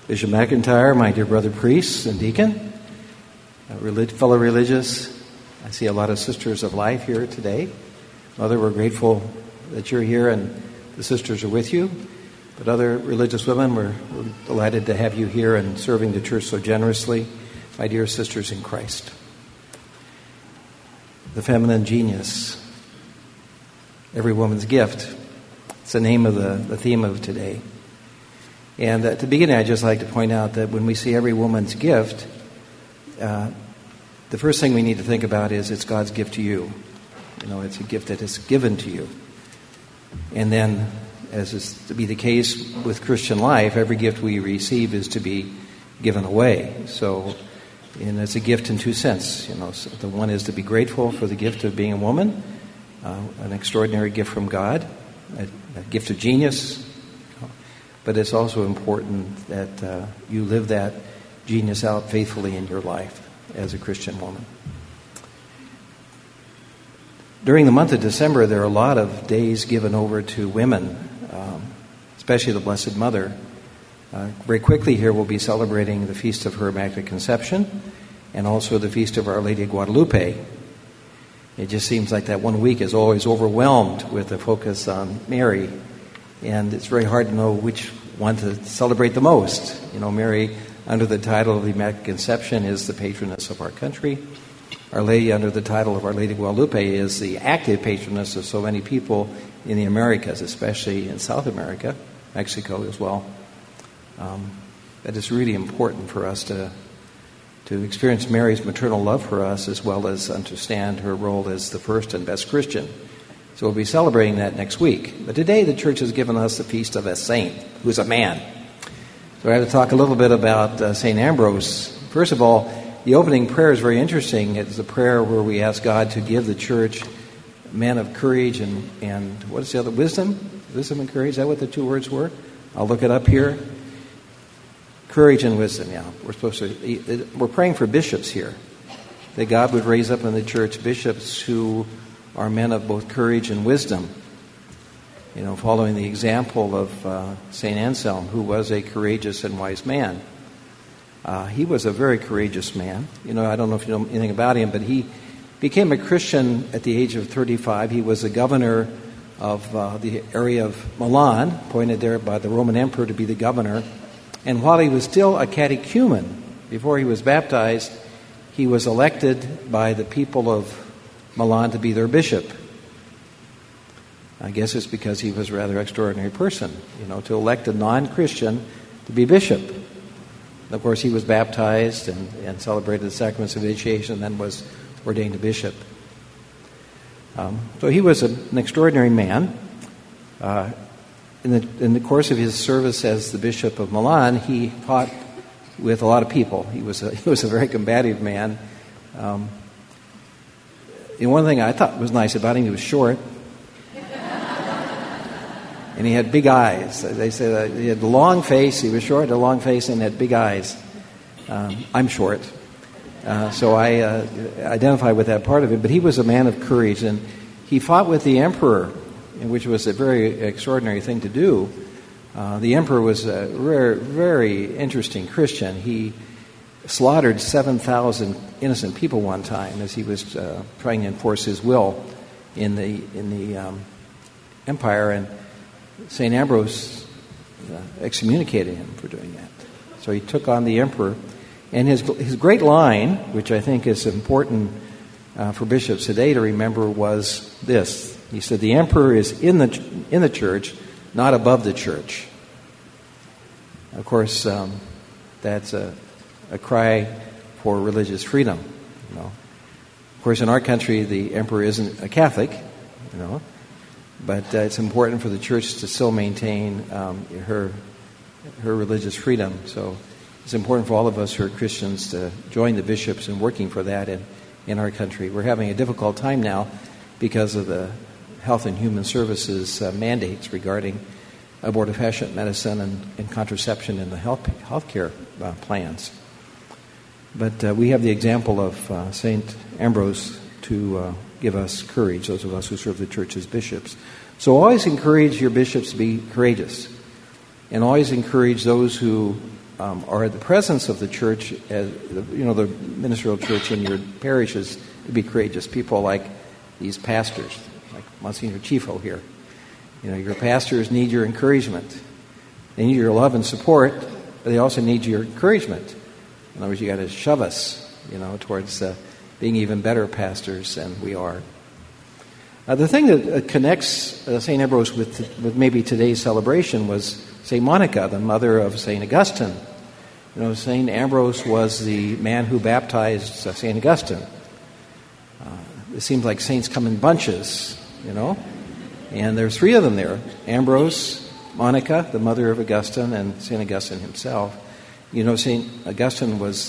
Bishop McIntyre, my dear brother priest and deacon, fellow religious. I see a lot of sisters of life here today. Mother, we're grateful that you're here and the sisters are with you. But other religious women, we're delighted to have you here and serving the church so generously. My dear sisters in Christ. The feminine genius, every woman's gift. It's the name of the theme of today. And at the beginning, I'd just like to point out that when we see every woman's gift, the first thing we need to think about is it's God's gift to you. You know, it's a gift that is given to you. And then, as is to be the case with Christian life, every gift we receive is to be given away. So, and it's a gift in two senses. You know, so the one is to be grateful for the gift of being a woman, an extraordinary gift from God, a gift of genius. But it's also important that you live that genius out faithfully in your life as a Christian woman. During the month of December, there are a lot of days given over to women, especially the Blessed Mother. Very quickly here we'll be celebrating the Feast of Her Immaculate Conception and also the Feast of Our Lady of Guadalupe. It just seems like that one week is always overwhelmed with the focus on Mary. And it's very hard to know which one to celebrate the most. You know, Mary, under the title of the Immaculate Conception, is the patroness of our country. Our Lady, under the title of Our Lady of Guadalupe, is the active patroness of so many people in the Americas, especially in South America, Mexico as well. That is really important for us to experience Mary's maternal love for us, as well as understand her role as the first and best Christian. So we'll be celebrating that next week. But today the church has given us the feast of a saint, who's a man. So I have to talk a little bit about St. Ambrose. First of all, the opening prayer is very interesting. It's a prayer where we ask God to give the church men of courage and what is the other? Wisdom? Wisdom and courage, is that what the two words were? I'll look it up here. Courage and wisdom, yeah. We're praying for bishops here. That God would raise up in the church bishops who are men of both courage and wisdom. You know, following the example of St. Anselm, who was a courageous and wise man. He was a very courageous man. You know, I don't know if you know anything about him, but he became a Christian at the age of 35. He was the governor of the area of Milan, appointed there by the Roman emperor to be the governor. And while he was still a catechumen, before he was baptized, he was elected by the people of Milan to be their bishop. I guess it's because he was a rather extraordinary person, you know, to elect a non-Christian to be bishop. Of course, he was baptized and celebrated the sacraments of initiation and then was ordained a bishop. So he was an extraordinary man. In the course of his service as the Bishop of Milan, he fought with a lot of people. He was a very combative man. And one thing I thought was nice about him, he was short. And he had big eyes. They said he had a long face. He was short, a long face, and had big eyes. I'm short. So I identify with that part of it. But he was a man of courage, and he fought with the emperor, which was a very extraordinary thing to do. The emperor was a very, very interesting Christian. He slaughtered 7,000 innocent people one time as he was trying to enforce his will in the empire, and St. Ambrose excommunicated him for doing that. So he took on the emperor, and his great line, which I think is important for bishops today to remember, was this. He said, "The emperor is in the church, not above the church." Of course, that's a cry for religious freedom. You know, of course, in our country, the emperor isn't a Catholic. You know, but it's important for the church to still maintain her religious freedom. So it's important for all of us who are Christians to join the bishops in working for that in our country. We're having a difficult time now because of the Health and Human Services mandates regarding abortifacient medicine and contraception in the healthcare plans. But we have the example of St. Ambrose to give us courage, those of us who serve the church as bishops. So always encourage your bishops to be courageous, and always encourage those who are the presence of the church, as the ministerial church in your parishes, to be courageous. People like these pastors, like Monsignor Chifo here. Your pastors need your encouragement. They need your love and support, but they also need your encouragement. In other words, you got to shove us, towards being even better pastors than we are. The thing that connects St. Ambrose with maybe today's celebration was St. Monica, the mother of St. Augustine. St. Ambrose was the man who baptized St. Augustine. It seems like saints come in bunches, and there's 3 of them there: Ambrose, Monica, the mother of Augustine, and St. Augustine himself. St. Augustine was...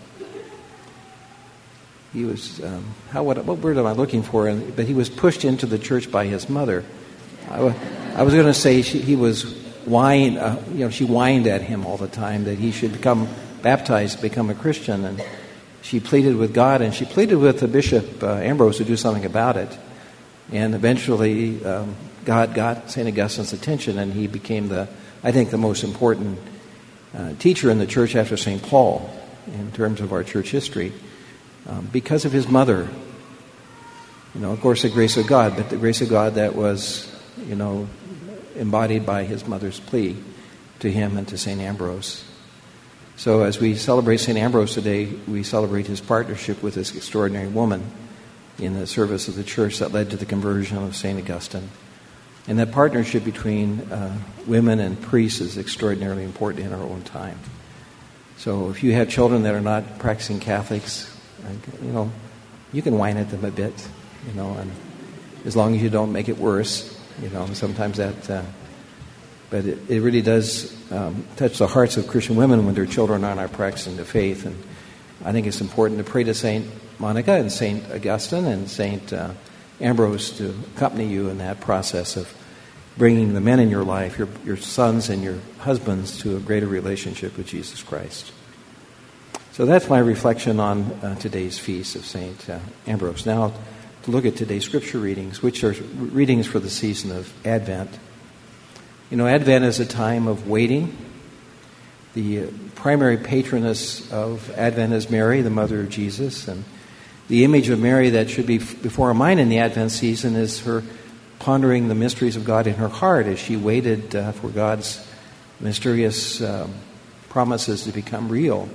what word am I looking for? But he was pushed into the church by his mother. I was going to say she whined at him all the time that he should become baptized, become a Christian, and she pleaded with God, and she pleaded with the Bishop Ambrose to do something about it. And eventually, God got St. Augustine's attention, and he became the most important teacher in the church after St. Paul in terms of our church history. Because of his mother. Of course, the grace of God, but the grace of God that was, embodied by his mother's plea to him and to St. Ambrose. So as we celebrate St. Ambrose today, we celebrate his partnership with this extraordinary woman in the service of the church that led to the conversion of St. Augustine. And that partnership between women and priests is extraordinarily important in our own time. So if you have children that are not practicing Catholics, you can whine at them a bit, and as long as you don't make it worse, sometimes that, but it really does touch the hearts of Christian women when their children are not practicing the faith. And I think it's important to pray to St. Monica and St. Augustine and St. Ambrose to accompany you in that process of bringing the men in your life, your sons and your husbands, to a greater relationship with Jesus Christ. So that's my reflection on today's feast of St. Ambrose. Now, to look at today's scripture readings, which are readings for the season of Advent. Advent is a time of waiting. The primary patroness of Advent is Mary, the mother of Jesus. And the image of Mary that should be before our mind in the Advent season is her pondering the mysteries of God in her heart as she waited for God's mysterious promises to become real.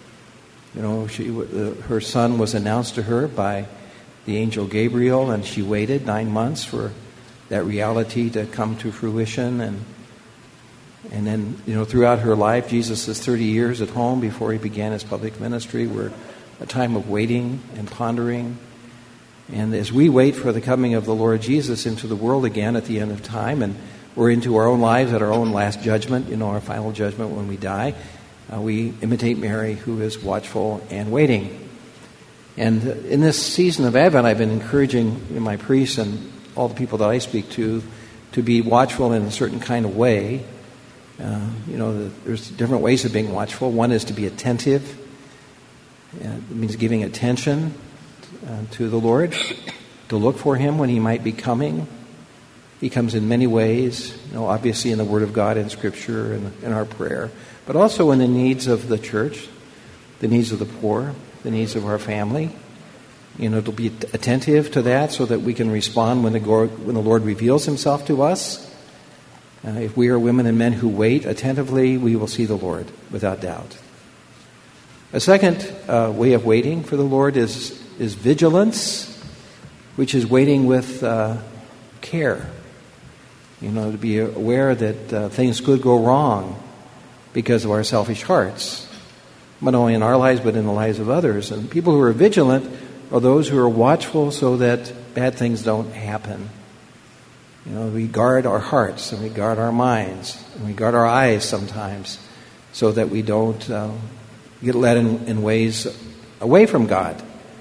Her son was announced to her by the angel Gabriel, and she waited 9 months for that reality to come to fruition. And then, throughout her life, Jesus' 30 years at home before he began his public ministry were a time of waiting and pondering. And as we wait for the coming of the Lord Jesus into the world again at the end of time, and we're into our own lives at our own last judgment, our final judgment when we die, we imitate Mary, who is watchful and waiting. And in this season of Advent, I've been encouraging my priests and all the people that I speak to be watchful in a certain kind of way. There's different ways of being watchful. One is to be attentive. It means giving attention to the Lord, to look for him when he might be coming. He comes in many ways, obviously in the Word of God and Scripture and in our prayer, but also in the needs of the church, the needs of the poor, the needs of our family. To be attentive to that so that we can respond when the Lord reveals himself to us. If we are women and men who wait attentively, we will see the Lord without doubt. A second way of waiting for the Lord is vigilance, which is waiting with care. To be aware that things could go wrong because of our selfish hearts, not only in our lives but in the lives of others. And people who are vigilant are those who are watchful so that bad things don't happen. We guard our hearts and we guard our minds and we guard our eyes sometimes so that we don't get led in ways away from God.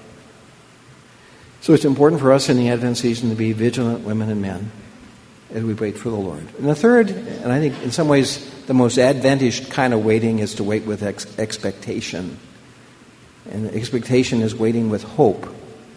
So it's important for us in the Advent season to be vigilant women and men as we wait for the Lord. And the third, and I think in some ways the most Adventish kind of waiting, is to wait with expectation. And expectation is waiting with hope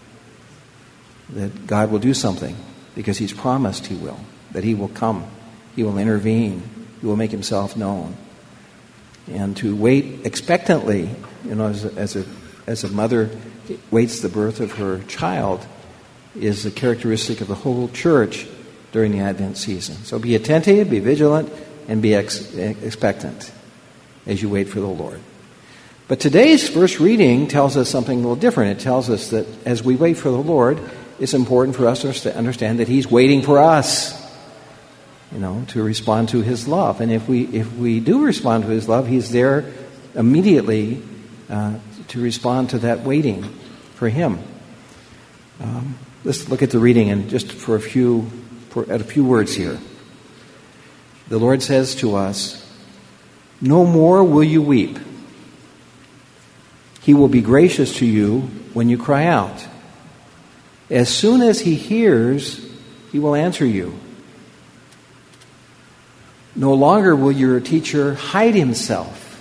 that God will do something because he's promised he will, that he will come, he will intervene, he will make himself known. And to wait expectantly, as a mother waits the birth of her child, is a characteristic of the whole church during the Advent season. So be attentive, be vigilant, and be expectant as you wait for the Lord. But today's first reading tells us something a little different. It tells us that as we wait for the Lord, it's important for us to understand that He's waiting for us, to respond to His love. And if we do respond to His love, He's there immediately to respond to that waiting for Him. Let's look at the reading and just at a few words here. The Lord says to us, "No more will you weep. He will be gracious to you when you cry out. As soon as He hears, He will answer you. No longer will your teacher hide himself.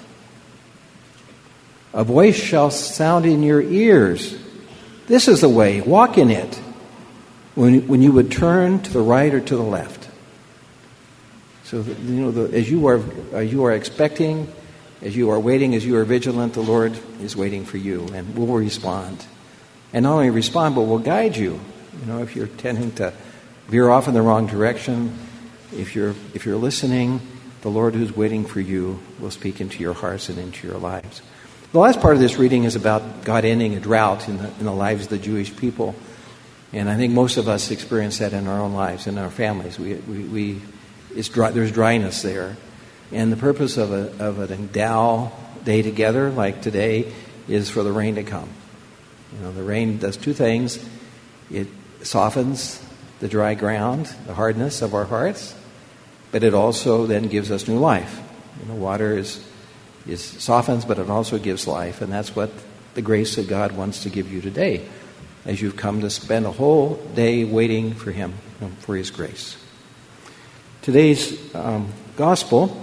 A voice shall sound in your ears. This is the way, walk in it, when you would turn to the right or to the left." So, as you are expecting, as you are waiting, as you are vigilant, the Lord is waiting for you and will respond. And not only respond, but will guide you. If you're tending to veer off in the wrong direction, if you're listening, the Lord who's waiting for you will speak into your hearts and into your lives. The last part of this reading is about God ending a drought in the lives of the Jewish people. And I think most of us experience that in our own lives, in our families. There's dryness there. And the purpose of an endow day together, like today, is for the rain to come. The rain does two things. It softens the dry ground, the hardness of our hearts, but it also then gives us new life. Water softens, but it also gives life, and that's what the grace that God wants to give you today, as you've come to spend a whole day waiting for Him, for His grace. Today's gospel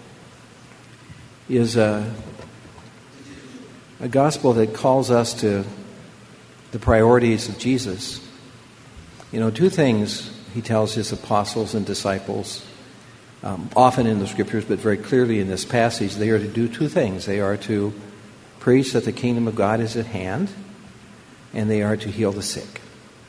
is a gospel that calls us to the priorities of Jesus. Two things He tells His apostles and disciples, often in the Scriptures, but very clearly in this passage. They are to do two things. They are to preach that the kingdom of God is at hand, and they are to heal the sick.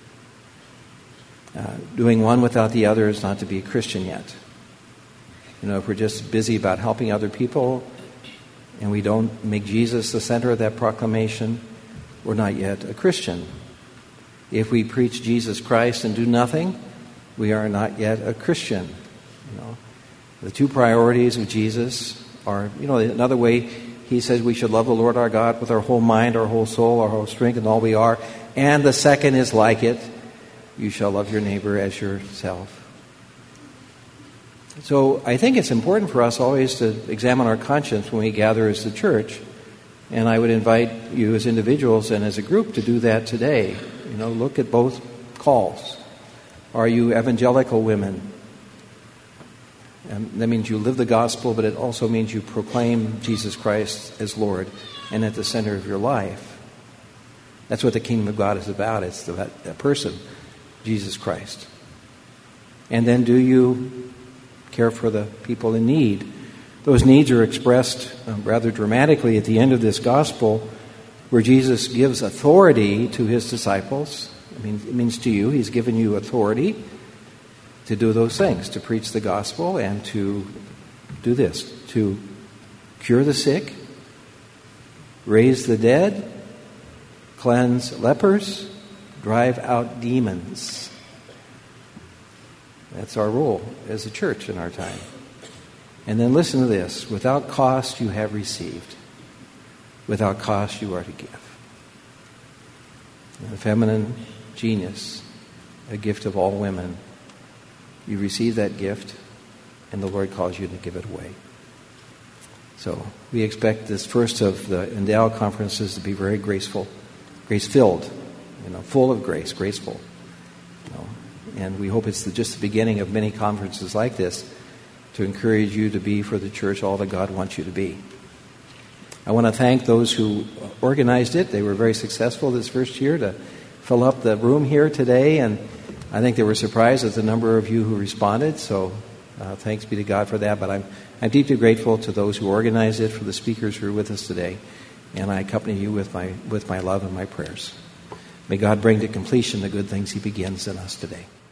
Doing one without the other is not to be a Christian yet. If we're just busy about helping other people and we don't make Jesus the center of that proclamation, we're not yet a Christian. If we preach Jesus Christ and do nothing, we are not yet a Christian. The two priorities of Jesus are, another way He says we should love the Lord our God with our whole mind, our whole soul, our whole strength, and all we are. And the second is like it. You shall love your neighbor as yourself. So I think it's important for us always to examine our conscience when we gather as the church. And I would invite you as individuals and as a group to do that today. Look at both calls. Are you evangelical women? And that means you live the gospel, but it also means you proclaim Jesus Christ as Lord and at the center of your life. That's what the kingdom of God is about. It's that person, Jesus Christ. And then do you care for the people in need? Those needs are expressed rather dramatically at the end of this gospel, where Jesus gives authority to His disciples. It means to you, He's given you authority to do those things, to preach the gospel and to do this, to cure the sick, raise the dead, cleanse lepers, drive out demons. That's our role as a church in our time. And then listen to this. Without cost you have received. Without cost you are to give. The feminine genius, a gift of all women. You receive that gift, and the Lord calls you to give it away. So we expect this first of the Endow conferences to be very graceful, grace-filled, full of grace, graceful. And we hope it's just the beginning of many conferences like this to encourage you to be for the church all that God wants you to be. I want to thank those who organized it. They were very successful this first year to fill up the room here today, and I think they were surprised at the number of you who responded, so thanks be to God for that. But I'm I'm deeply grateful to those who organized it, for the speakers who are with us today, and I accompany you with my love and my prayers. May God bring to completion the good things he begins in us today.